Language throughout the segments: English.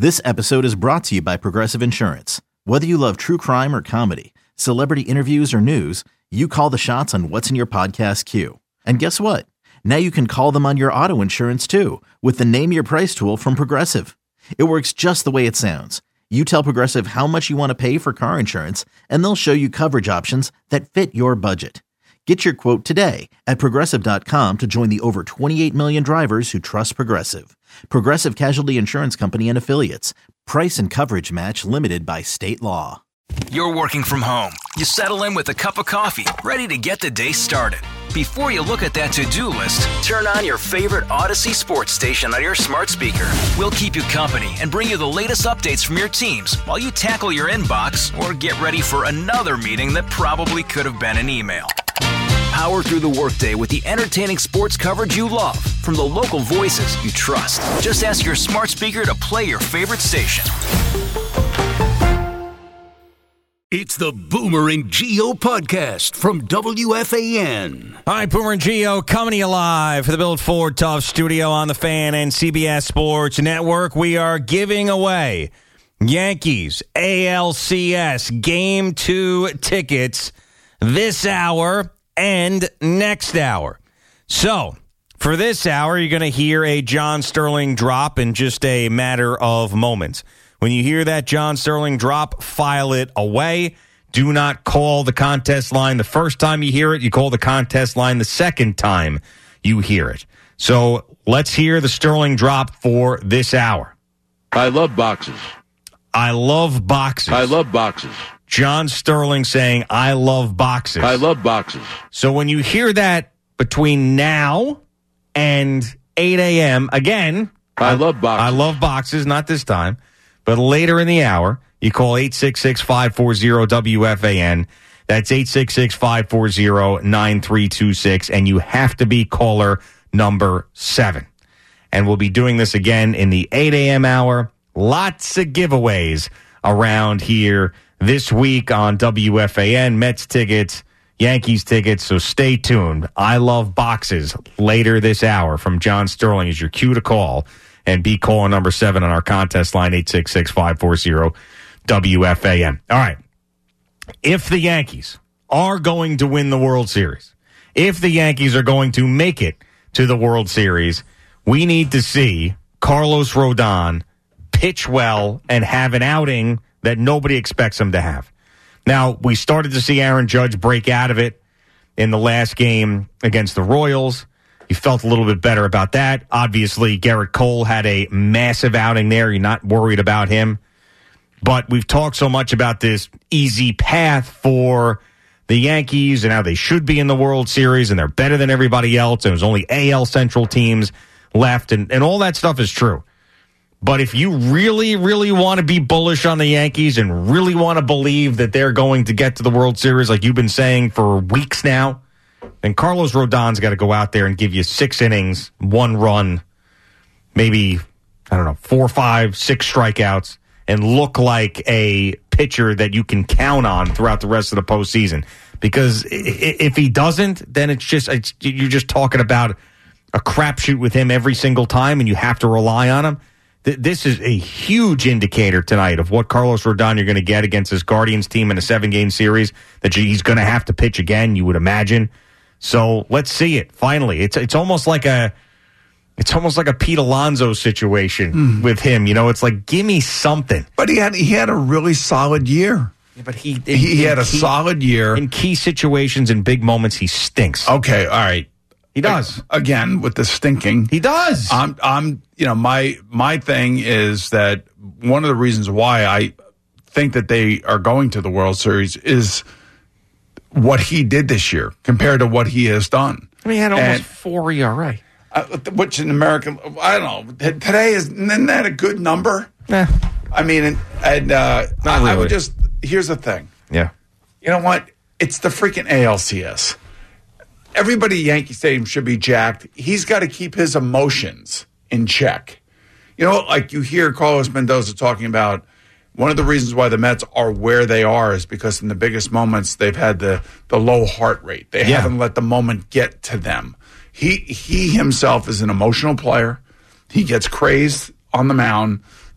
This episode is brought to you by Progressive Insurance. Whether you love true crime or comedy, celebrity interviews or news, you call the shots on what's in your podcast queue. And guess what? Now you can call them on your auto insurance too with the Name Your Price tool from Progressive. It works just the way it sounds. You tell Progressive how much you want to pay for car insurance, and they'll show you coverage options that fit your budget. Get your quote today at Progressive.com to join the over 28 million drivers who trust Progressive. Progressive Casualty Insurance Company and Affiliates. Price and coverage match limited by state law. You're working from home. You settle in with a cup of coffee, ready to get the day started. Before you look at that to-do list, turn on your favorite Odyssey sports station on your smart speaker. We'll keep you company and bring you the latest updates from your teams while you tackle your inbox or get ready for another meeting that probably could have been an email. Power through the workday with the entertaining sports coverage you love from the local voices you trust. Just ask your smart speaker to play your favorite station. It's the Boomer and Gio podcast from WFAN. All right, Boomer and Gio coming to you live for the Build Ford Tough studio on the Fan and CBS Sports Network. We are giving away Yankees ALCS Game 2 tickets this hour and next hour. So, for this hour, you're going to hear a John Sterling drop in just a matter of moments. When you hear that John Sterling drop, file it away. Do not call the contest line the first time you hear it. You call the contest line the second time you hear it. So, let's hear the Sterling drop for this hour. I love boxes. I love boxes. I love boxes. John Sterling saying, I love boxes. I love boxes. So when you hear that between now and 8 a.m., again, I love boxes. I love boxes, not this time, but later in the hour, you call 866-540-WFAN. That's 866-540-9326, and you have to be caller number 7. And we'll be doing this again in the 8 a.m. hour. Lots of giveaways around here this week on WFAN, Mets tickets, Yankees tickets, so stay tuned. I love boxes later this hour from John Sterling is your cue to call and be caller number 7 on our contest line, 866-540-WFAN. All right. If the Yankees are going to win the World Series, if the Yankees are going to make it to the World Series, we need to see Carlos Rodon pitch well and have an outing that nobody expects him to have. Now, we started to see Aaron Judge break out of it in the last game against the Royals. You felt a little bit better about that. Obviously, Garrett Cole had a massive outing there. You're not worried about him. But we've talked so much about this easy path for the Yankees and how they should be in the World Series and they're better than everybody else. And there's only AL Central teams left. And all that stuff is true. But if you really, really want to be bullish on the Yankees and really want to believe that they're going to get to the World Series like you've been saying for weeks now, then Carlos Rodon's got to go out there and give you 6 innings, 1 run, maybe, 4, 5, 6 strikeouts, and look like a pitcher that you can count on throughout the rest of the postseason. Because if he doesn't, then you're just talking about a crapshoot with him every single time, and you have to rely on him. This is a huge indicator tonight of what Carlos Rodon you're going to get against this Guardians team in a 7-game series that he's going to have to pitch again, you would imagine. So let's see it. Finally, it's almost like a Pete Alonso situation with him. It's like, give me something. But he had a really solid year. Yeah, but he had a solid year in key situations and big moments. He stinks. Okay, all right. He does. Again, with the stinking. He does. My thing is that one of the reasons why I think that they are going to the World Series is what he did this year compared to what he has done. I mean, he had almost 4 ERA. Which in American, I don't know. Today, isn't that a good number? Yeah. I mean, not really. I would just, here's the thing. Yeah. You know what? It's the freaking ALCS. Everybody at Yankee Stadium should be jacked. He's got to keep his emotions in check. Like you hear Carlos Mendoza talking about one of the reasons why the Mets are where they are is because in the biggest moments they've had the low heart rate. They haven't let the moment get to them. He himself is an emotional player. He gets crazed on the mound.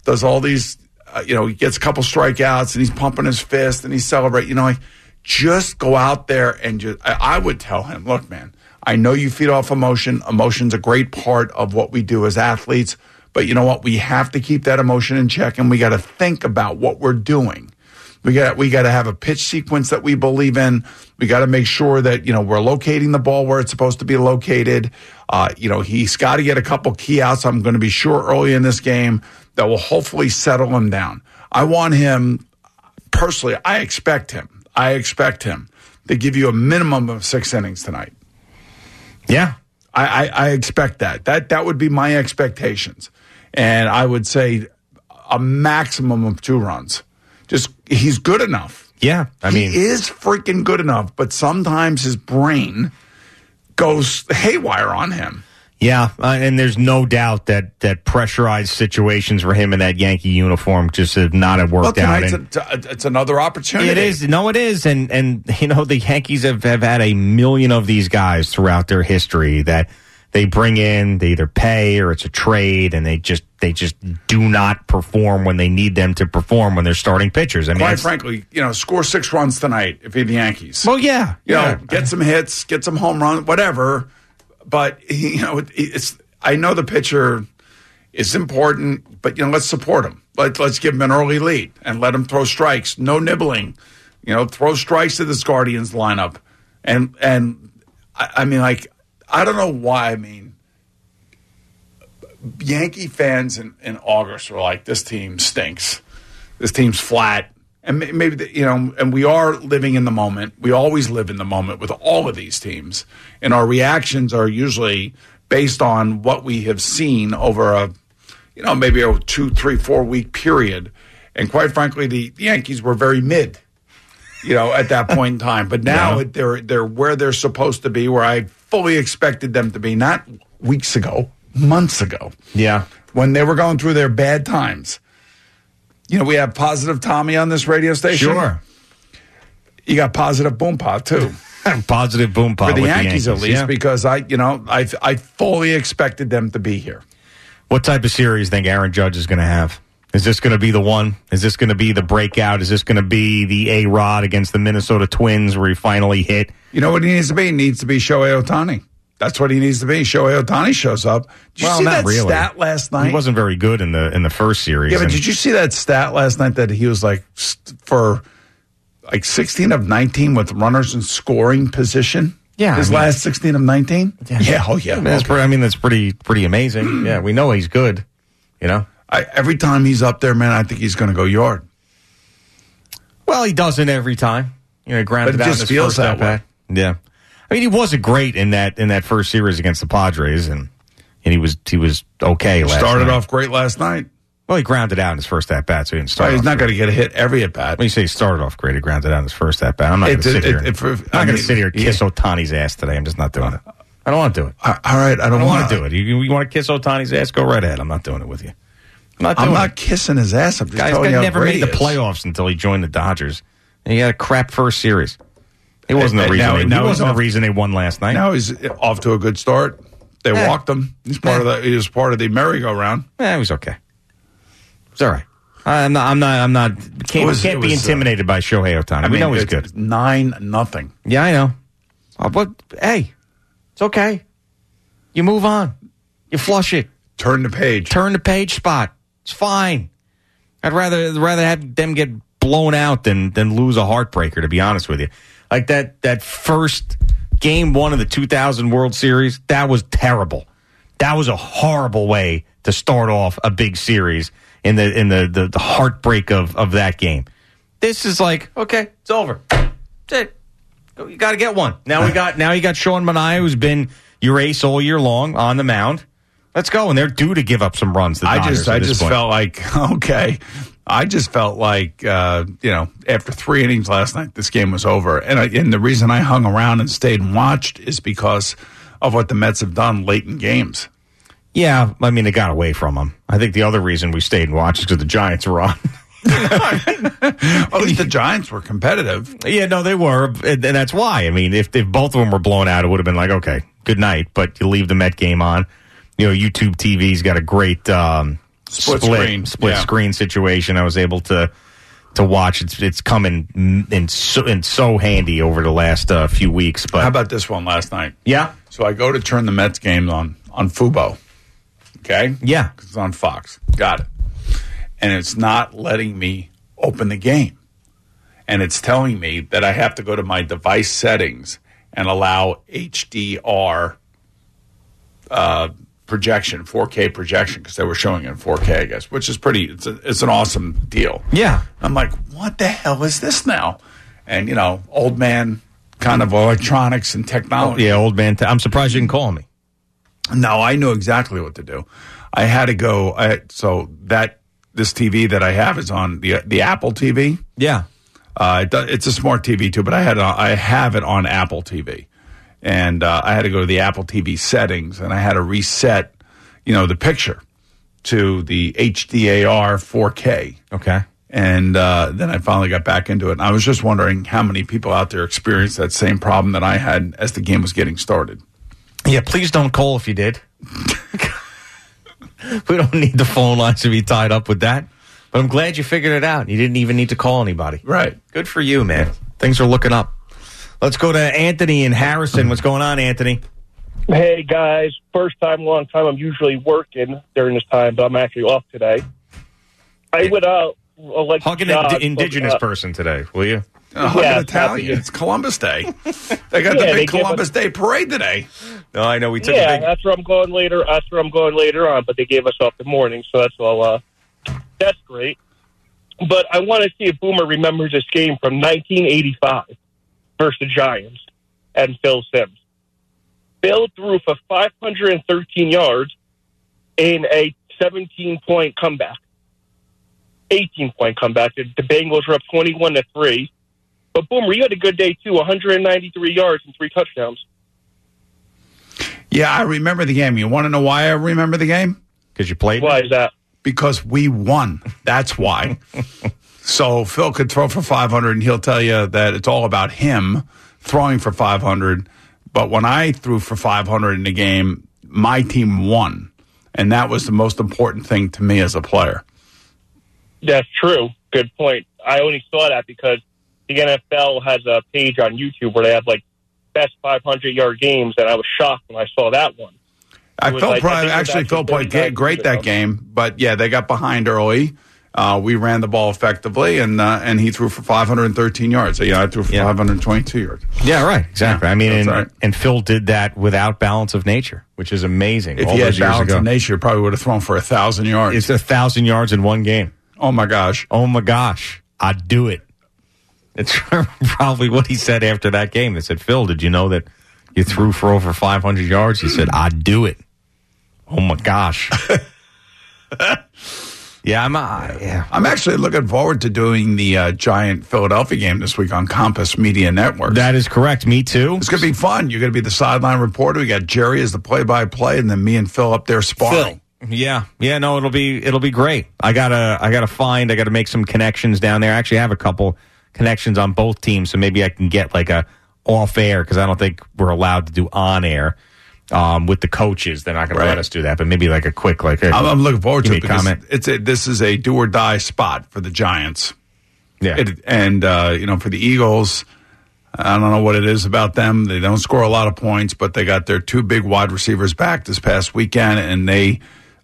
does all these, he gets a couple strikeouts and he's pumping his fist and he's celebrating. Just go out there and I would tell him, look, man, I know you feed off emotion. Emotion's a great part of what we do as athletes. But you know what? We have to keep that emotion in check, and we got to think about what we're doing. We got to have a pitch sequence that we believe in. We got to make sure that we're locating the ball where it's supposed to be located. He's got to get a couple key outs. I'm going to be sure early in this game that will hopefully settle him down. I want him personally. I expect him to give you a minimum of 6 innings tonight. Yeah, I expect that. That would be my expectations. And I would say a maximum of 2 runs. Just, he's good enough. Yeah. He is freaking good enough, but sometimes his brain goes haywire on him. Yeah, and there's no doubt that pressurized situations for him in that Yankee uniform just have not worked out. It's another opportunity. It is. No, it is. And the Yankees have had a million of these guys throughout their history that they bring in, they either pay or it's a trade, and they just do not perform when they need them to perform when they're starting pitchers. Quite frankly, score 6 runs tonight if you're the Yankees. Well, yeah. Get some hits, get some home runs, whatever. But I know the pitcher is important, but let's support him. Let's give him an early lead and let him throw strikes. No nibbling. Throw strikes to this Guardians lineup. And I don't know why. Yankee fans in August were like, this team stinks. This team's flat. And maybe, and we are living in the moment. We always live in the moment with all of these teams. And our reactions are usually based on what we have seen over maybe a 2, 3, 4 week period. And quite frankly, the Yankees were very mid, at that point in time. But now they're where they're supposed to be, where I fully expected them to be, not weeks ago, months ago. Yeah. When they were going through their bad times. We have Positive Tommy on this radio station. Sure. You got Positive Boom Pod, too. Positive Boom Pod for the with Yankees, the at least, because I fully expected them to be here. What type of series think Aaron Judge is going to have? Is this going to be the one? Is this going to be the breakout? Is this going to be the A-Rod against the Minnesota Twins where he finally hit? You know what he needs to be? He needs to be Shohei Ohtani. That's what he needs to be. Shohei Ohtani shows up. Did you see that stat last night? He wasn't very good in the first series. Yeah, but did you see that stat last night that he was for 16 of 19 with runners in scoring position? Yeah. His last 16 of 19? Yeah. Oh, yeah. That's pretty amazing. Yeah, we know he's good, Every time he's up there, man, I think he's going to go yard. Well, he doesn't every time. Grounded out in his first at bat. Yeah. He wasn't great in that first series against the Padres, and he was okay last night. Started off great last night. Well, he grounded out in his first at bat, so he didn't start. He's not going to get a hit every at bat. When you say he started off great, he grounded out in his first at bat. I'm not going to sit here. I'm going to sit here and kiss Ohtani's ass today. I'm just not doing it. I don't want to do it. All right, I don't want to do it. You want to kiss Ohtani's ass? Go right ahead. I'm not doing it with you. I'm not kissing his ass. I'm just telling you how never made the playoffs until he joined the Dodgers. And he had a crap first series. He wasn't the reason they won last night. Now he's off to a good start. They walked him. He was part of the merry-go-round. Yeah, he was okay. It's all right. I'm not. Can't be intimidated by Shohei Ohtani. We know he's good. 9-0. Yeah, I know. But hey, it's okay. You move on. You flush it. Turn the page. Turn the page spot. It's fine. I'd rather have them get blown out than lose a heartbreaker. To be honest with you. Like that first game 1 of the 2000 World Series, that was terrible. That was a horrible way to start off a big series in the heartbreak of that game. This is like, okay, it's over. That's it. You got to get one. Now you got Sean Manaea, who's been your ace all year long on the mound. Let's go, and they're due to give up some runs. I just felt like, okay. I just felt like, after 3 innings last night, this game was over. And the reason I hung around and stayed and watched is because of what the Mets have done late in games. Yeah, they got away from them. I think the other reason we stayed and watched is because the Giants were on. At least the Giants were competitive. Yeah, no, they were, and that's why. If both of them were blown out, it would have been like, okay, good night. But you leave the Met game on. YouTube TV's got a great split screen situation. I was able to watch. It's coming in so handy over the last few weeks. But how about this one last night? Yeah. So I go to turn the Mets game on Fubo. Okay? Yeah. It's on Fox. Got it. And it's not letting me open the game. And it's telling me that I have to go to my device settings and allow HDR projection, 4K projection, because they were showing it in 4K, I guess, which is it's an awesome deal. Yeah. I'm like, what the hell is this now? And, old man kind of electronics and technology. Yeah, old man. I'm surprised you didn't call me. No, I knew exactly what to do. I had to go. This TV that I have is on the Apple TV. Yeah. It's a smart TV too, but I have it on Apple TV, and I had to go to the Apple TV settings, and I had to reset, the picture to the HDR 4K. Okay. And then I finally got back into it. And I was just wondering how many people out there experienced that same problem that I had as the game was getting started. Yeah, please don't call if you did. We don't need the phone lines to be tied up with that. But I'm glad you figured it out. You didn't even need to call anybody. Right. Good for you, man. Things are looking up. Let's go to Anthony in Harrison. What's going on, Anthony? Hey, guys. First time, long time. I'm usually working during this time, but I'm actually off today. I would like hug an indigenous person today, will you? Hug an Italian. It's Columbus Day. They got the big Columbus Day parade today. No, I know. We took a big... that's where I'm going later. That's where I'm going later on, but they gave us off the morning, so that's all. That's great. But I want to see if Boomer remembers this game from 1985 versus the Giants and Phil Simms. Phil threw for 513 yards in a 17-point comeback. 18-point comeback. The Bengals were up 21-3. But Boomer, you had a good day too. 193 yards and 3 touchdowns. Yeah, I remember the game. You want to know why I remember the game? Because you played. Why is that? Because we won. That's why. So Phil could throw for 500, and he'll tell you that it's all about him throwing for 500. But when I threw for 500 in the game, my team won. And that was the most important thing to me as a player. That's true. Good point. I only saw that because the NFL has a page on YouTube where they have, best 500-yard games, and I was shocked when I saw that one. Phil played great that game, but yeah, they got behind early. We ran the ball effectively, and he threw for 513 yards. So, I threw for 522 yards. Yeah, right. Exactly. Yeah, I mean, and Phil did that without balance of nature, which is amazing. If he had balance of nature, he probably would have thrown for 1,000 yards. It's 1,000 yards in one game. Oh, my gosh. I'd do it. It's probably what he said after that game. They said, Phil, did you know that you threw for over 500 yards? He said, I'd do it. Oh, my gosh. I'm actually looking forward to doing the Giant Philadelphia game this week on Compass Media Network. That is correct. Me too. It's going to be fun. You're going to be the sideline reporter. We got Jerry as the play-by-play, and then me and Phil up there sparring. Yeah. No, it'll be great. I gotta make some connections down there. I actually have a couple connections on both teams, so maybe I can get a off air, because I don't think we're allowed to do on air with the coaches. They're not going to let us do that, but maybe a quick I'm looking forward to it because comment. This is a do or die spot for the Giants. Yeah, for the Eagles, I don't know what it is about them. They don't score a lot of points, but they got their 2 big wide receivers back this past weekend, and they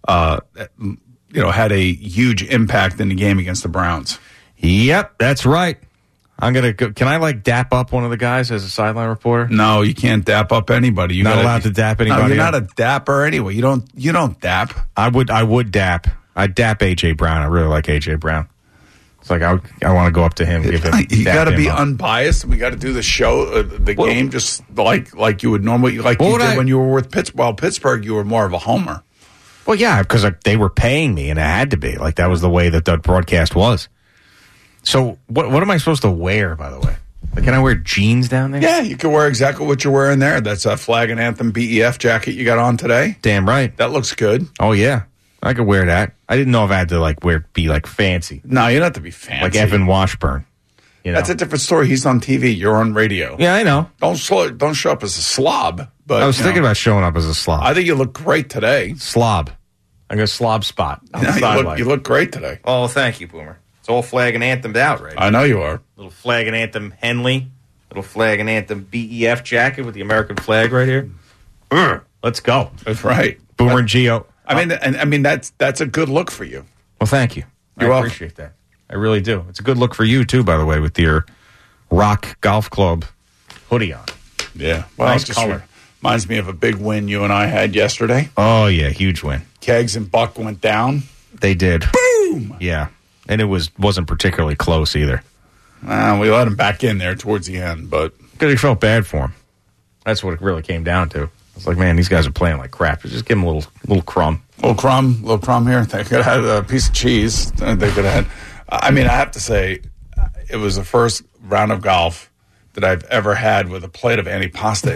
had a huge impact in the game against the Browns. Yep, that's right. I'm gonna go. Can I dap up one of the guys as a sideline reporter? No, you can't dap up anybody. You're not allowed to dap anybody. No, you're not a dapper anyway. You don't dap. I would dap. I'd dap AJ Brown. I really like AJ Brown. It's I want to go up to him. You got to be unbiased. We got to do the show, game, just like you would normally, you did when you were with Pittsburgh. Well, Pittsburgh, you were more of a homer. Well, yeah, because they were paying me, and it had to be. That was the way that the broadcast was. So what am I supposed to wear, by the way? Can I wear jeans down there? Yeah, you can wear exactly what you're wearing there. That's a Flag and Anthem BEF jacket you got on today. Damn right. That looks good. Oh, yeah. I could wear that. I didn't know if I had to be fancy. No, you don't have to be fancy. Like Evan Washburn. That's a different story. He's on TV. You're on radio. Yeah, I know. Don't show up as a slob. But I was thinking about showing up as a slob. I think you look great today. Slob. I got a slob spot on the Yeah, sideline. you look great today. Oh, thank you, Boomer. It's all flag and anthemed out right now. I know you are. Little flag and anthem Henley. Little flag and anthem BEF jacket with the American flag right here. Let's go. That's right. Boomer and Gio. I mean that's a good look for you. Well, thank you. You're I welcome. appreciate that. I really do. It's a good look for you, too, by the way, with your Rock Golf Club hoodie on. Yeah. Well, Nice it just color. reminds me of a big win you and I had yesterday. Oh, yeah, huge win. Kegs and Buck went down. They did. Boom! Yeah. And it wasn't particularly close either. We let him back in there towards the end, but Because he felt bad for him. That's what it really came down to. It's like, man, these guys are playing like crap. Just give them a little crumb. little crumb here. They could have had a piece of cheese. They could have had. I mean, I have to say, it was the first round of golf that I've ever had with a plate of antipasta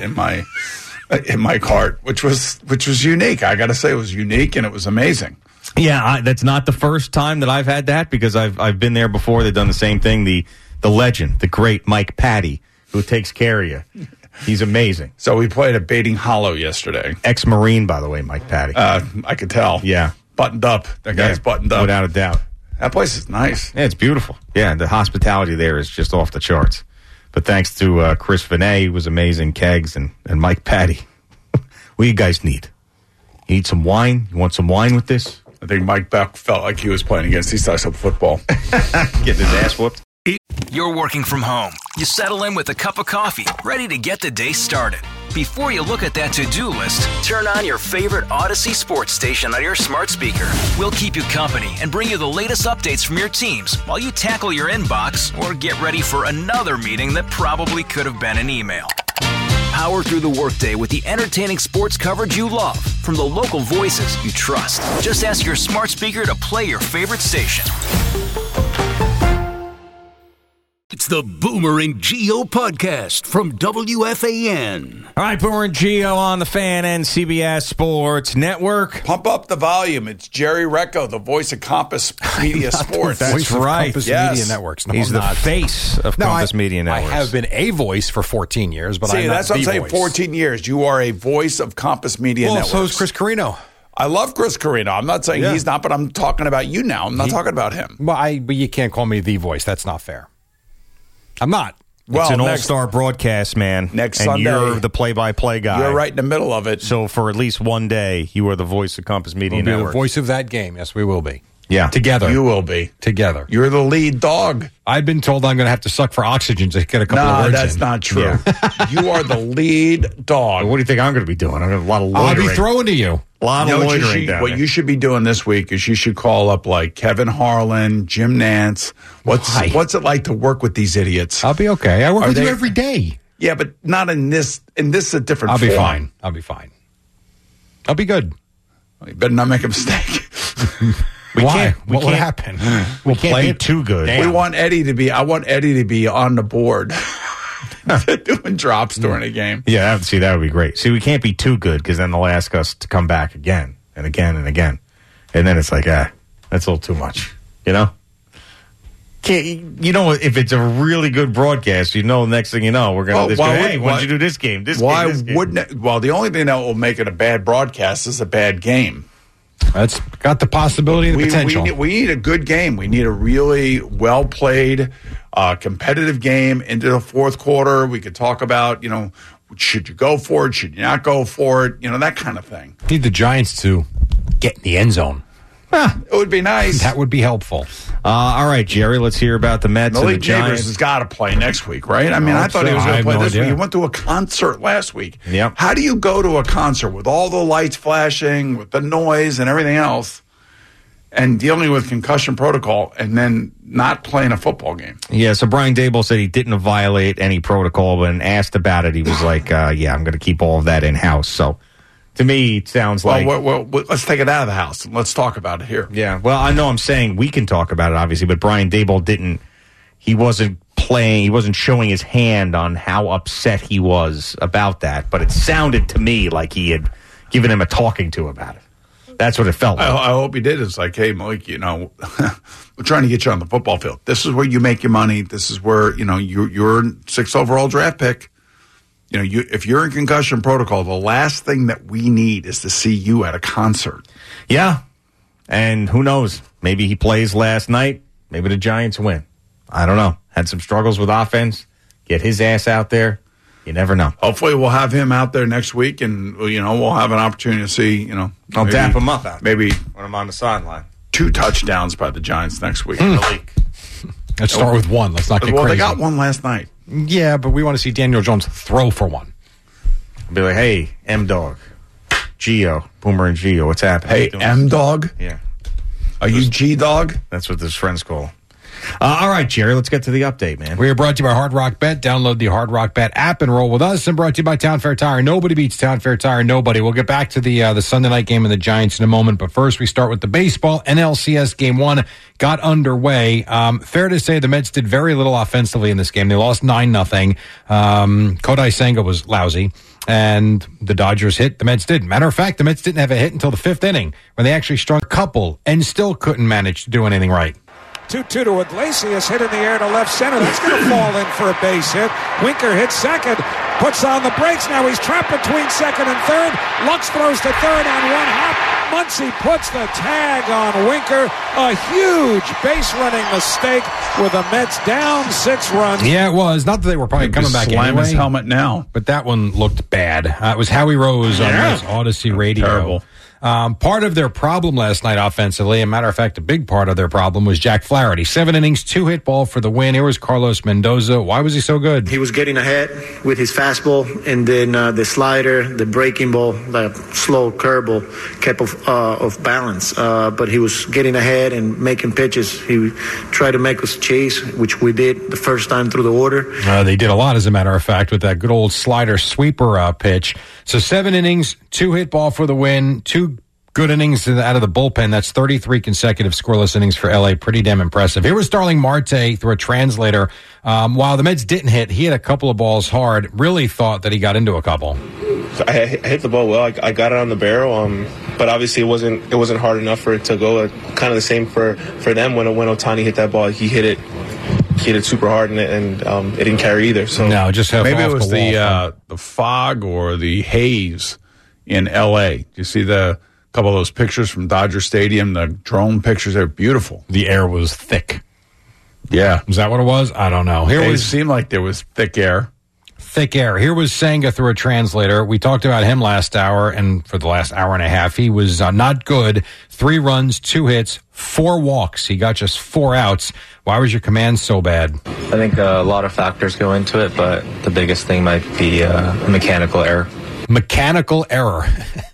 in my cart, which was unique. I got to say, it was unique and it was amazing. Yeah, that's not the first time that I've had that because I've been there before. They've done the same thing. The legend, the great Mike Patty, who takes care of you. He's amazing. So we played at Baiting Hollow yesterday. Ex-Marine, by the way, Mike Patty. I could tell. Yeah. Buttoned up. That guy's buttoned up. Without a doubt. That place is nice. Yeah, it's beautiful. Yeah, the hospitality there is just off the charts. But thanks to Chris Vinay, who was amazing, Kegs, and Mike Patty. What do you guys need? You need some wine? You want some wine with this? I think Mike Beck felt like he was playing against East Islip football. Getting his ass whooped. You're working from home. You settle in with a cup of coffee, ready to get the day started. Before you look at that to-do list, turn on your favorite Odyssey sports station on your smart speaker. We'll keep you company and bring you the latest updates from your teams while you tackle your inbox or get ready for another meeting that probably could have been an email. Power through the workday with the entertaining sports coverage you love from the local voices you trust. Just ask your smart speaker to play your favorite station. It's the Boomer and Gio podcast from WFAN. All right, Boomer and Gio on the Fan and CBS Sports Network. Pump up the volume. It's Jerry Recco, the voice of Compass Media Sports. That's right. Compass Yes. Media Networks. No, He's I'm the not. face of Compass Media Networks. I have been a voice for 14 years, but See, I'm not that's what I'm the saying. voice. 14 years. You are a voice of Compass Media Well, Networks. so is Chris Carino. I love Chris Carino. I'm not saying Yeah. he's not, but I'm talking about you now. I'm not talking about him. But you can't call me the voice. That's not fair. I'm not. Well, It's an next- all-star broadcast, man. Next and Sunday, you're the play-by-play guy. You're right in the middle of it. So for at least one day, you are the voice of Compass Media We'll be the Network. voice of that game. Yes, we will be. Yeah. Together. You will be. Together. You're the lead dog. I've been told I'm going to have to suck for oxygen to get a couple of No, words that's in. not true. You are the lead dog. What do you think I'm going to be doing? I'm going to a lot of I'll loitering. be throwing to you. A lot You of know what loitering down what there. you should be doing this week is you should call up like Kevin Harlan, Jim Nance. Why? What's it like to work with these idiots? I'll be okay. I work Are with you they- every day. Yeah, but not in this. In this, a different. I'll be form. fine. I'll be fine. I'll be good. You better not make a mistake. Why? we What would can't- happen? We We'll can't play be it. too good. Damn. We want Eddie to be. I want Eddie to be on the board, doing drops during a game. Yeah, see, that would be great. See, we can't be too good because then they'll ask us to come back again and again and again. And then it's like, that's a little too much, you know? You know, if it's a really good broadcast, you know, next thing you know, we're going to hey, why'd you do this game? Why this game. wouldn't it? Well, the only thing that will make it a bad broadcast is a bad game. That's got the possibility and the potential. We need a good game. We need a really well played, competitive game into the fourth quarter. We could talk about, you know, should you go for it? Should you not go for it? You know, that kind of thing. Need the Giants to get in the end zone. It would be nice. That would be helpful. All right, Jerry, let's hear about the Mets and the Malik Neighbors Giants. has got to play next week, right? I mean, I thought he was so. I going to have play no this week. idea. He went to a concert last week. Yep. How do you go to a concert with all the lights flashing, with the noise and everything else, and dealing with concussion protocol, and then not playing a football game? Yeah, so Brian Daboll said he didn't violate any protocol, but when asked about it, he was like, yeah, I'm going to keep all of that in-house. So to me, it sounds like... Well, let's take it out of the house and let's talk about it here. Yeah, well, I know I'm saying we can talk about it, obviously, but Brian Daboll he wasn't showing his hand on how upset he was about that, but it sounded to me like he had given him a talking to about it. That's what it felt like. I hope he did. It's like, hey, Malik, you know, we're trying to get you on the football field. This is where you make your money. This is where, you know, you're 6th overall draft pick. You know, if you're in concussion protocol, the last thing that we need is to see you at a concert. Yeah, And who knows? Maybe he plays last night. Maybe the Giants win. I don't know. Had some struggles with offense. Get his ass out there. You never know. Hopefully we'll have him out there next week, and, we'll have an opportunity to see, I'll dap him up out there maybe when I'm on the sideline. 2 touchdowns by the Giants next week. Let's start with one. Let's not get crazy. Well, they got one last night. Yeah, but we want to see Daniel Jones throw for one. I'll be like, hey, M-Dog, Gio, Boomer and Gio, what's happening? Hey, M-Dog? Yeah. Are you G-Dog? That's what his friends call him. All right, Jerry, let's get to the update, man. We are brought to you by Hard Rock Bet. Download the Hard Rock Bet app and roll with us. And brought to you by Town Fair Tire. Nobody beats Town Fair Tire. Nobody. We'll get back to the Sunday night game and the Giants in a moment. But first, we start with the baseball. NLCS Game 1 got underway. Fair to say the Mets did very little offensively in this game. They lost 9-0. Kodai Senga was lousy. And the Dodgers hit, the Mets didn't. Matter of fact, the Mets didn't have a hit until the 5th inning when they actually strung a couple and still couldn't manage to do anything right. 2-2 to Iglesias, hit in the air to left center. That's going to fall in for a base hit. Winker hits second, puts on the brakes. Now he's trapped between second and third. Lux throws to third on one hop. Muncy puts the tag on Winker. A huge base running mistake with the Mets down 6 runs. Yeah, it was. Not that they were probably coming back slam anyway. His helmet now. But that one looked bad. It was Howie Rose on Mets Odyssey Radio. Terrible. Part of their problem last night offensively, a matter of fact, a big part of their problem was Jack Flaherty. 7 innings, 2 hit ball for the win. Here was Carlos Mendoza. Why was he so good? He was getting ahead with his fastball, and then the slider, the breaking ball, the slow curveball kept off balance. But he was getting ahead and making pitches. He tried to make us chase, which we did the first time through the order. They did a lot, as a matter of fact, with that good old slider sweeper pitch. So 7 innings, 2 hit ball for the win, 2 good innings out of the bullpen. That's 33 consecutive scoreless innings for LA. Pretty damn impressive. Here was Starling Marte through a translator. While the Mets didn't hit, he hit a couple of balls hard. Really thought that he got into a couple. I hit the ball well. I got it on the barrel, but obviously it wasn't hard enough for it to go. Kind of the same for them when Ohtani hit that ball. He hit it super hard and it didn't carry either. So no, just maybe it was the fog or the haze in L.A. You see the couple of those pictures from Dodger Stadium, the drone pictures, they're beautiful. The air was thick. Yeah. Is that what it was? I don't know. It seemed like there was thick air. Thick air. Here was Senga through a translator. We talked about him last hour, and for the last hour and a half, he was not good. 3 runs, 2 hits, 4 walks. He got just 4 outs. Why was your command so bad? I think a lot of factors go into it, but the biggest thing might be mechanical error. Mechanical error.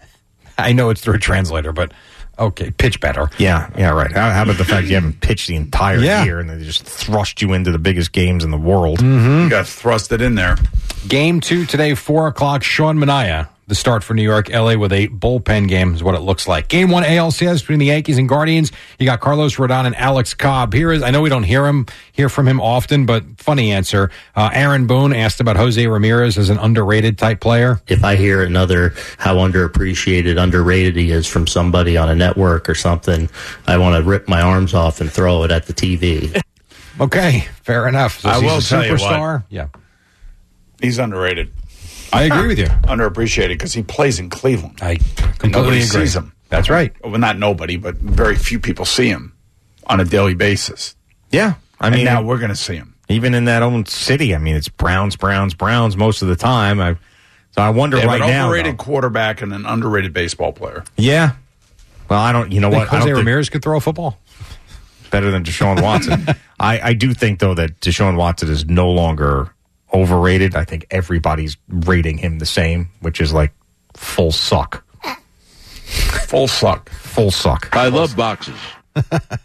I know it's through a translator, but okay, pitch better. Yeah, right. How about the fact you haven't pitched the entire year and they just thrust you into the biggest games in the world? Mm-hmm. You got thrusted in there. Game 2 today, 4 o'clock. Sean Manaea, the start for New York. LA with a bullpen game is what it looks like. Game 1 ALCS between the Yankees and Guardians. You got Carlos Rodon and Alex Cobb. I know we don't hear from him often, but funny answer. Aaron Boone asked about Jose Ramirez as an underrated type player. If I hear how underappreciated, underrated he is from somebody on a network or something, I want to rip my arms off and throw it at the TV. Okay, fair enough. So I will he's a tell superstar. You what. Yeah. He's underrated. I agree with you. Underappreciated because he plays in Cleveland. I completely nobody agree. sees him. That's right. Well, not nobody, but very few people see him on a daily basis. Yeah. I mean, now we're going to see him. Even in that own city. I mean, it's Browns most of the time. So I wonder right now. An overrated quarterback and an underrated baseball player. Yeah. Well, I don't, you know what? Jose Ramirez could throw a football. Better than Deshaun Watson. I do think, though, that Deshaun Watson is no longer overrated. I think everybody's rating him the same, which is like full suck. Full suck. Full suck. I love boxes. All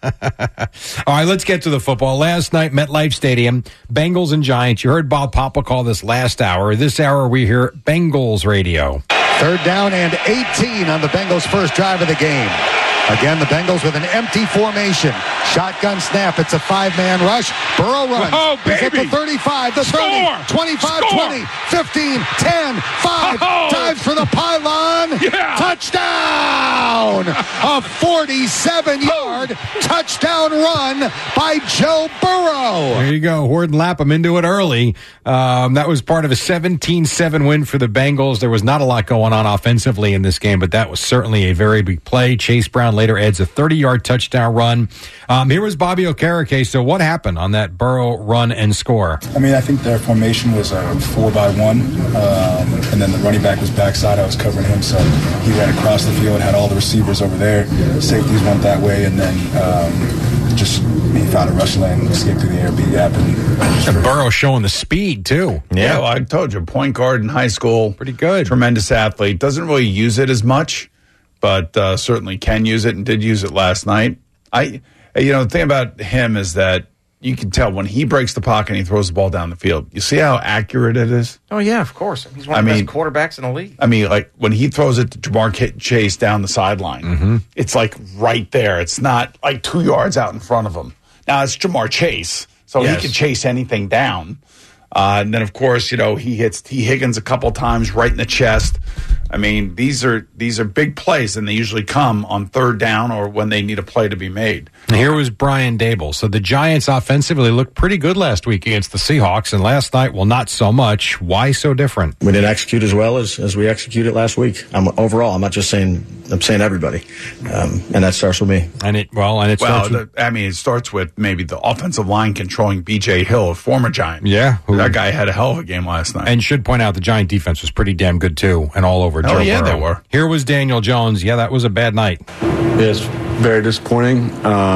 right, let's get to the football. Last night, MetLife Stadium, Bengals and Giants. You heard Bob Papa call this last hour. This hour, we hear Bengals radio. 3rd down and 18 on the Bengals' first drive of the game. Again, the Bengals with an empty formation. Shotgun snap. It's a 5-man rush. Burrow runs. Oh, He's at the 35, the 30, 25, 20, 15, 10, 5. Dives for the pylon. Yeah. Touchdown! A 47-yard touchdown run by Joe Burrow. There you go. Horton Lapham into it early. That was part of a 17-7 win for the Bengals. There was not a lot going on offensively in this game, but that was certainly a very big play. Chase Brown later adds a 30-yard touchdown run. Here was Bobby Okereke. So what happened on that Burrow run and score? I mean, I think their formation was a 4-by-1, and then the running back was backside. I was covering him, so he ran across the field, had all the receivers over there. Safeties went that way, and then he found a rush lane, escaped through the air, B gap, and Burrow showing the speed too. Yeah, well, I told you, point guard in high school, pretty good, tremendous athlete. Doesn't really use it as much, but certainly can use it, and did use it last night. The thing about him is that you can tell when he breaks the pocket and he throws the ball down the field. You see how accurate it is? Oh, yeah, of course. He's one of the best quarterbacks in the league. I mean, like when he throws it to Jamar Chase down the sideline, it's like right there. It's not like 2 yards out in front of him. Now, it's Jamar Chase, so he can chase anything down. And then, of course, he hits T. Higgins a couple times right in the chest. I mean, these are big plays, and they usually come on third down or when they need a play to be made. And here was Brian Dable. So the Giants offensively looked pretty good last week against the Seahawks, and last night, well, not so much. Why so different? We didn't execute as well as we executed last week. Overall, I'm not just saying. I'm saying everybody, and that starts with me. It starts with maybe the offensive line controlling B.J. Hill, a former Giant. Yeah, that guy had a hell of a game last night. And should point out the Giant defense was pretty damn good too, and all over Joe Burrow. They were. Here was Daniel Jones. Yeah, that was a bad night. Yes, very disappointing.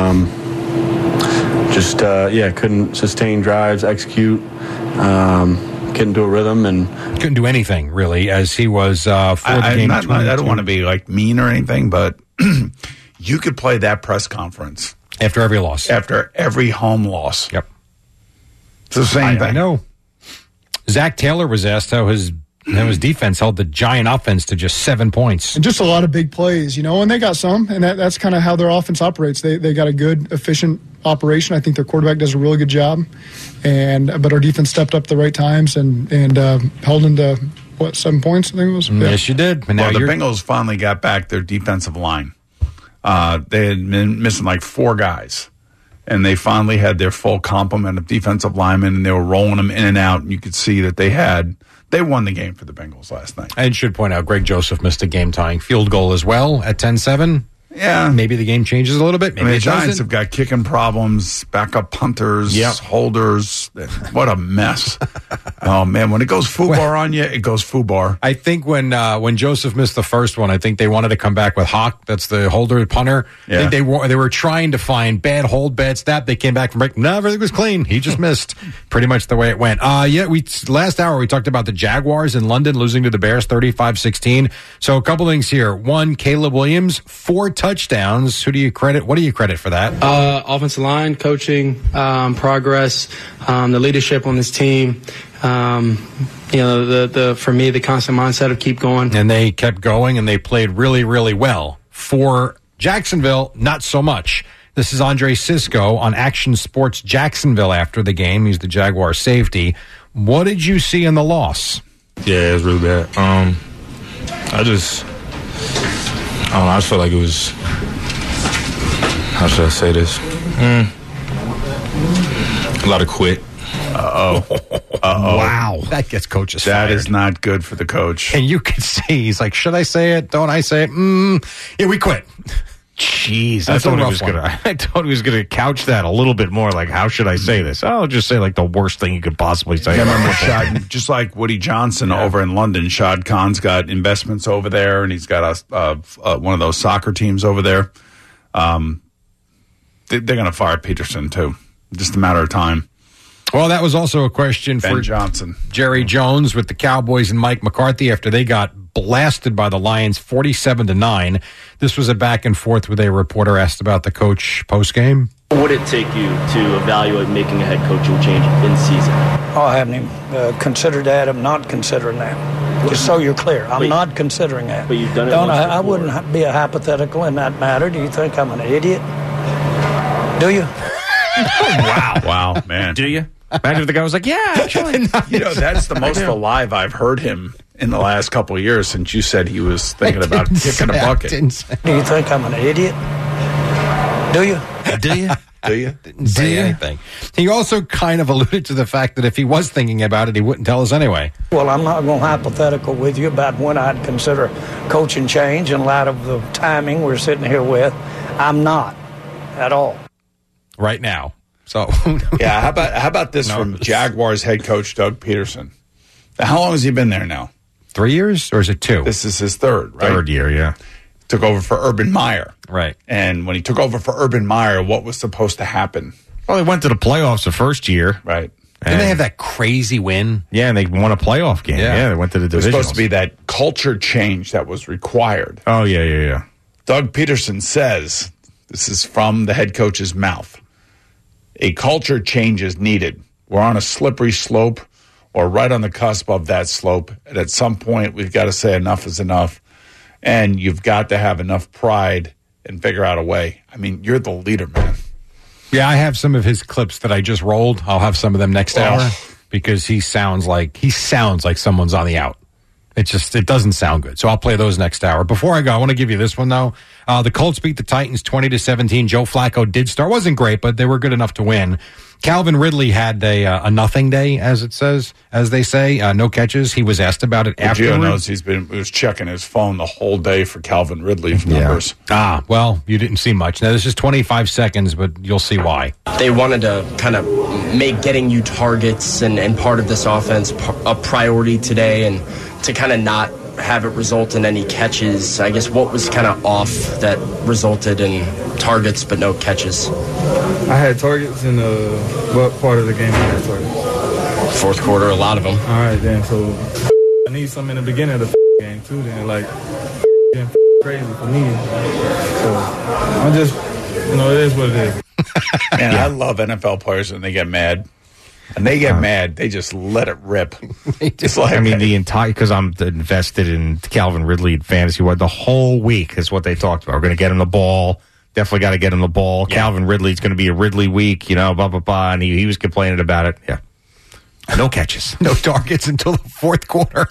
Couldn't sustain drives, execute. Couldn't do a rhythm and couldn't do anything really as he was for the game. I don't want to be like mean or anything, but you could play that press conference after every loss, after every home loss. Yep, it's the same thing. I know. Zach Taylor was asked how his defense held the Giant offense to just 7 points. And just a lot of big plays, and they got some, and that's kind of how their offense operates. They got a good, efficient operation. I think their quarterback does a really good job, but our defense stepped up the right times and held into 7 points, I think it was? Yeah. Yes, you did. The Bengals finally got back their defensive line. They had been missing like 4 guys, and they finally had their full complement of defensive linemen, and they were rolling them in and out, and you could see that they won the game for the Bengals last night. I should point out Greg Joseph missed a game-tying field goal as well at 10-7. Yeah. Maybe the game changes a little bit. Maybe the Giants have got kicking problems, backup punters, holders. What a mess. Oh, man. When it goes FUBAR on you, it goes FUBAR. I think when Joseph missed the first one, I think they wanted to come back with Hawk. That's the holder, punter. Yeah. I think they were trying to find bad hold, bad snap. They came back from break. No, everything was clean. He just missed. Pretty much the way it went. Last hour we talked about the Jaguars in London losing to the Bears 35-16. So a couple things here. One, Caleb Williams, 4 touchdowns. Who do you credit? What do you credit for that? Offensive line, coaching, progress, the leadership on this team. For me, the constant mindset of keep going. And they kept going, and they played really, really well. For Jacksonville, not so much. This is Andre Sisco on Action Sports Jacksonville after the game. He's the Jaguar safety. What did you see in the loss? Yeah, it was really bad. I just felt like it was, how should I say this? A lot of quit. Uh-oh. Wow. That gets coaches fired. That is not good for the coach. And you could see, he's like, should I say it? Don't I say it? Yeah, we quit. Jeez, I thought he was gonna couch that a little bit more. Like, how should I say this? I'll just say like the worst thing you could possibly say. I remember Shad, just like Woody Johnson over in London. Shad Khan's got investments over there, and he's got one of those soccer teams over there. They're going to fire Peterson too. Just a matter of time. Well, that was also a question Ben for Johnson, Jerry Jones with the Cowboys and Mike McCarthy after they got blasted by the Lions 47-9. This was a back and forth with a reporter asked about the coach post-game. What would it take you to evaluate making a head coaching change in season? I haven't even considered that. I'm not considering that. Just so you're clear, I'm not considering that. But you've done it once before. I wouldn't be a hypothetical in that matter. Do you think I'm an idiot? Do you? Wow, man. Do you? Imagine if the guy was like, yeah, actually. That's the most alive I've heard him in the last couple of years since you said he was thinking about kicking a bucket. Do you think I'm an idiot? Do you? Do you? Do you? Didn't say anything. He also kind of alluded to the fact that if he was thinking about it, he wouldn't tell us anyway. Well, I'm not going hypothetical with you about when I'd consider coaching change in light of the timing we're sitting here with. I'm not at all. Right now. So yeah, how about this from Jaguars head coach Doug Peterson? How long has he been there now? 3 years, or is it 2? This is his third, right? Third year, yeah. Took over for Urban Meyer. Right. And when he took over for Urban Meyer, what was supposed to happen? Well, they went to the playoffs the first year. Right. Didn't they have that crazy win? Yeah, and they won a playoff game. Yeah, they went to the divisionals. It was supposed to be that culture change that was required. Oh, yeah. Doug Peterson says, this is from the head coach's mouth, a culture change is needed. We're on a slippery slope or right on the cusp of that slope. And at some point, we've got to say enough is enough. And you've got to have enough pride and figure out a way. I mean, you're the leader, man. Yeah, I have some of his clips that I just rolled. I'll have some of them next hour because he sounds like someone's on the out. It doesn't sound good. So I'll play those next hour. Before I go, I want to give you this one, though. The Colts beat the Titans 20-17. Joe Flacco did start. Wasn't great, but they were good enough to win. Calvin Ridley had a nothing day, as they say. No catches. He was asked about it afterwards. Gio knows he was checking his phone the whole day for Calvin Ridley's numbers. Well, you didn't see much. Now, this is 25 seconds, but you'll see why. They wanted to kind of make getting you targets and part of this offense a priority today, and to kind of not have it result in any catches. I guess what was kind of off that resulted in targets but no catches? I had targets in what part of the game I had targets? Fourth quarter, a lot of them. All right, then. So I need some in the beginning of the game, too, then. Like, getting crazy for me. So I'm just, it is what it is. Man, I love NFL players when they get mad. And they get mad, they just let it rip. It's like, I mean, the entire, because I'm invested in Calvin Ridley fantasy, the whole week is what they talked about. We're going to get him the ball. Definitely got to get him the ball. Yeah. Calvin Ridley's going to be a Ridley week, blah, blah, blah. And he was complaining about it. Yeah. No catches. No targets until the fourth quarter.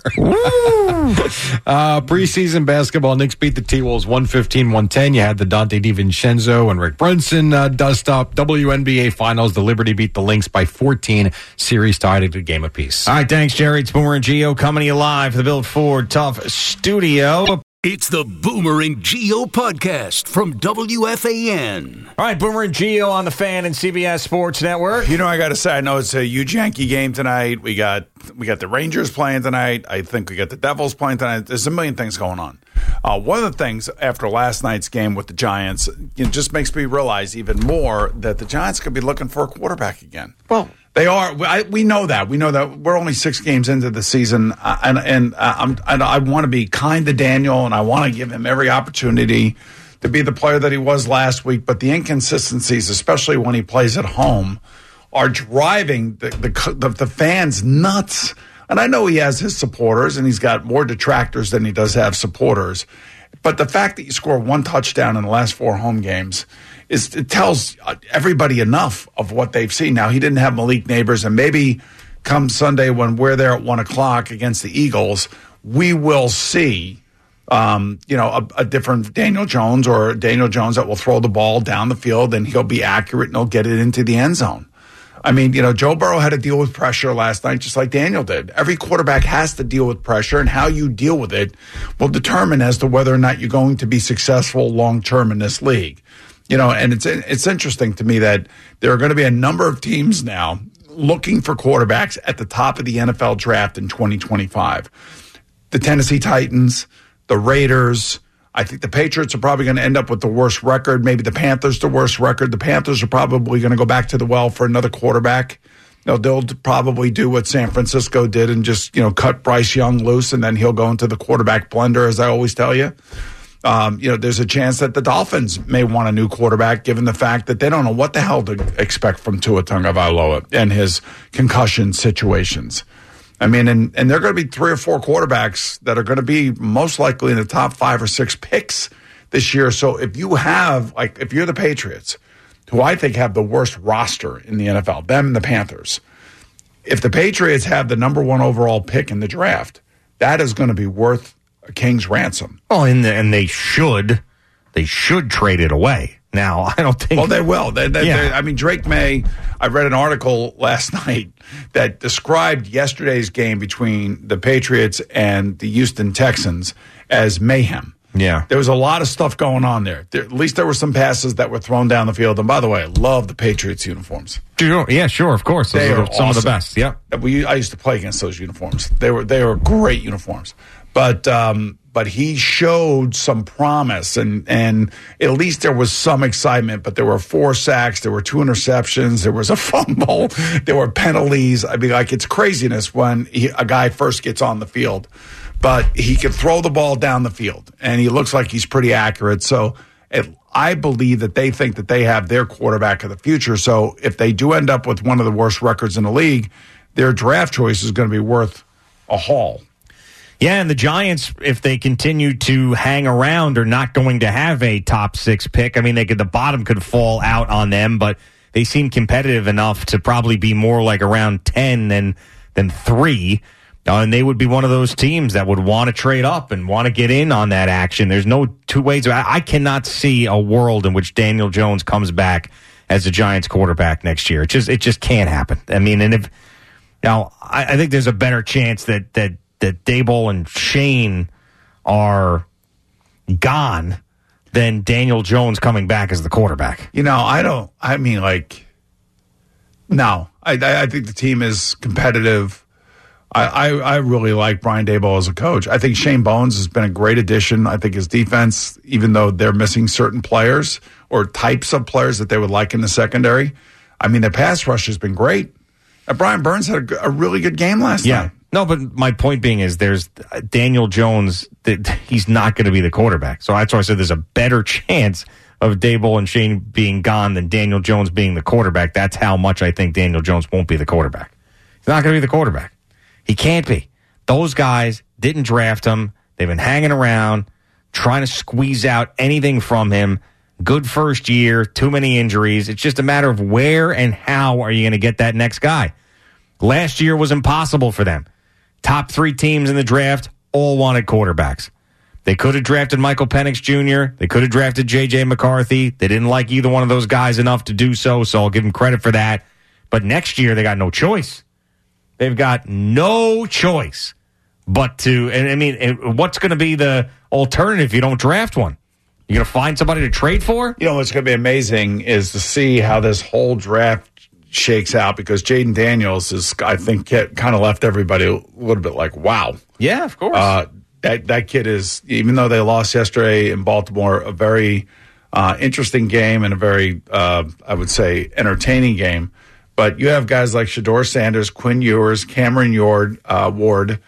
Preseason basketball, Knicks beat the T-Wolves 115-110. You had the Dante DiVincenzo and Rick Brunson dust up. WNBA Finals, the Liberty beat the Lynx by 14. Series tied at a game apiece. All right, thanks, Jerry. It's Boomer and Gio coming to you live from the Built Ford Tough studio. It's the Boomer and Gio podcast from WFAN. All right, Boomer and Gio on the Fan and CBS Sports Network. I got to say, I know it's a huge Yankee game tonight. We got the Rangers playing tonight. I think we got the Devils playing tonight. There's a million things going on. One of the things after last night's game with the Giants, it just makes me realize even more that the Giants could be looking for a quarterback again. Well, they are. We know that. We know that we're only 6 games into the season, and I want to be kind to Daniel, and I want to give him every opportunity to be the player that he was last week. But the inconsistencies, especially when he plays at home, are driving the fans nuts. And I know he has his supporters, and he's got more detractors than he does have supporters. But the fact that you score 1 touchdown in the last 4 home games it tells everybody enough of what they've seen. Now, he didn't have Malik Neighbors, and maybe come Sunday when we're there at 1 o'clock against the Eagles, we will see a different Daniel Jones, or Daniel Jones that will throw the ball down the field and he'll be accurate and he'll get it into the end zone. I mean, Joe Burrow had to deal with pressure last night just like Daniel did. Every quarterback has to deal with pressure, and how you deal with it will determine as to whether or not you're going to be successful long-term in this league. And it's interesting to me that there are going to be a number of teams now looking for quarterbacks at the top of the NFL draft in 2025. The Tennessee Titans, the Raiders. I think the Patriots are probably going to end up with the worst record. Maybe the Panthers the worst record. The Panthers are probably going to go back to the well for another quarterback. They'll probably do what San Francisco did and just cut Bryce Young loose, and then he'll go into the quarterback blender, as I always tell you. There's a chance that the Dolphins may want a new quarterback, given the fact that they don't know what the hell to expect from Tua Tagovailoa and his concussion situations. I mean, and there are going to be 3 or 4 quarterbacks that are going to be most likely in the top 5 or 6 picks this year. So if you're the Patriots, who I think have the worst roster in the NFL, them and the Panthers, if the Patriots have the number 1 overall pick in the draft, that is going to be worth a king's ransom. Oh, and they should trade it away. now. I don't think. Well, they will. I mean, Drake May, I read an article last night that described yesterday's game between the Patriots and the Houston Texans as mayhem. Yeah. There was a lot of stuff going on there. At least there were some passes that were thrown down the field. And by the way, I love the Patriots uniforms. Yeah, sure, of course. Those are some of the best. Yeah. I used to play against those uniforms. They were great uniforms. But he showed some promise, and at least there was some excitement. But there were 4 sacks, there were 2 interceptions, there was a fumble, there were penalties. I mean, like, it's craziness when a guy first gets on the field. But he can throw the ball down the field, and he looks like he's pretty accurate. So I believe that they think that they have their quarterback of the future. So if they do end up with one of the worst records in the league, their draft choice is going to be worth a haul. Yeah, and the Giants, if they continue to hang around, are not going to have a top 6 pick. I mean, the bottom could fall out on them, but they seem competitive enough to probably be more like around 10 than 3. And they would be one of those teams that would want to trade up and want to get in on that action. There's no two ways. I cannot see a world in which Daniel Jones comes back as the Giants quarterback next year. It just can't happen. I mean, and I think there's a better chance that Daboll and Shane are gone than Daniel Jones coming back as the quarterback. No, I think the team is competitive. I really like Brian Daboll as a coach. I think Shane Bones has been a great addition. I think his defense, even though they're missing certain players or types of players that they would like in the secondary, I mean, the pass rush has been great. Brian Burns had a really good game last night. No, but my point being is there's Daniel Jones, that he's not going to be the quarterback. So that's why I said there's a better chance of Daboll and Shane being gone than Daniel Jones being the quarterback. That's how much I think Daniel Jones won't be the quarterback. He's not going to be the quarterback. He can't be. Those guys didn't draft him. They've been hanging around, trying to squeeze out anything from him. Good first year, too many injuries. It's just a matter of where and how are you going to get that next guy. Last year was impossible for them. Top 3 teams in the draft all wanted quarterbacks. They could have drafted Michael Penix Jr. They could have drafted J.J. McCarthy. They didn't like either one of those guys enough to do so I'll give them credit for that. But next year, they got no choice. They've got no choice but to, and I mean, what's going to be the alternative if you don't draft one? You're going to find somebody to trade for? What's going to be amazing is to see how this whole draft shakes out, because Jaden Daniels is, I think, kind of left everybody a little bit like, wow. Yeah, of course. That kid is, even though they lost yesterday in Baltimore, a very interesting game and a very, I would say, entertaining game. But you have guys like Shedeur Sanders, Quinn Ewers, Cameron Ward,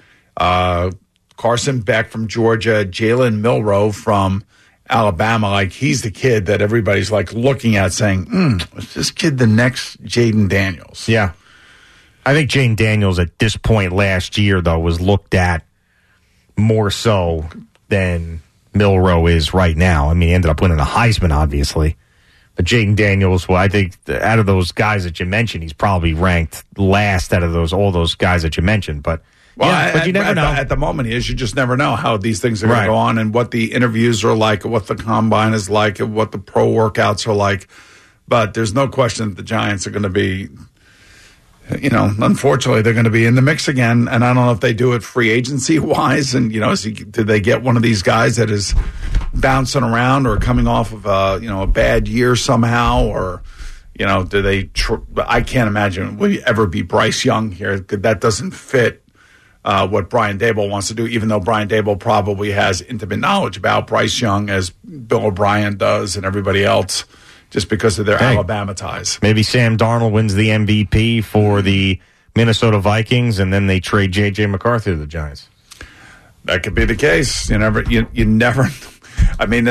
Carson Beck from Georgia, Jalen Milroe from Alabama. Like, he's the kid that everybody's like looking at saying, is this kid the next Jaden Daniels? Yeah. I think Jaden Daniels at this point last year, though, was looked at more so than Milroe is right now. I mean, he ended up winning a Heisman, obviously. But Jaden Daniels, well, I think out of those guys that you mentioned, he's probably ranked last out of all those guys that you mentioned. But but you never know. At the moment, you just never know how these things are going to go on and what the interviews are like, what the combine is like, and what the pro workouts are like. But there's no question that the Giants are going to be, unfortunately, they're going to be in the mix again. And I don't know if they do it free agency wise. And, do they get one of these guys that is bouncing around or coming off of a bad year somehow, or do they? I can't imagine will you ever be Bryce Young here. That doesn't fit what Brian Daboll wants to do. Even though Brian Daboll probably has intimate knowledge about Bryce Young, as Bill O'Brien does, and everybody else, just because of their Alabama ties. Maybe Sam Darnold wins the MVP for the Minnesota Vikings, and then they trade J.J. McCarthy to the Giants. That could be the case. You never. I mean,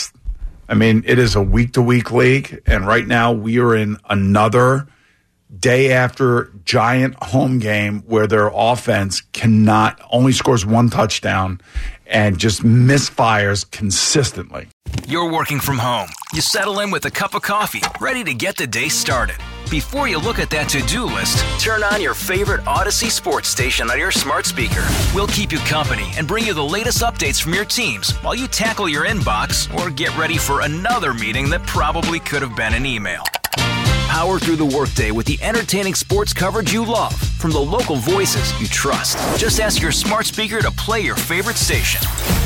it is a week-to-week league, and right now we are in another day after Giant home game where their offense only scores 1 touchdown and just misfires consistently. You're working from home. You settle in with a cup of coffee, ready to get the day started. Before you look at that to-do list, turn on your favorite Odyssey sports station on your smart speaker. We'll keep you company and bring you the latest updates from your teams while you tackle your inbox or get ready for another meeting that probably could have been an email. Power through the workday with the entertaining sports coverage you love from the local voices you trust. Just ask your smart speaker to play your favorite station.